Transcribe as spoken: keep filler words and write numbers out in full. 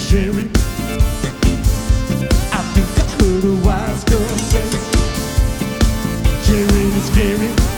Jerry. I think I heard a wise girl say, Jerry is scary.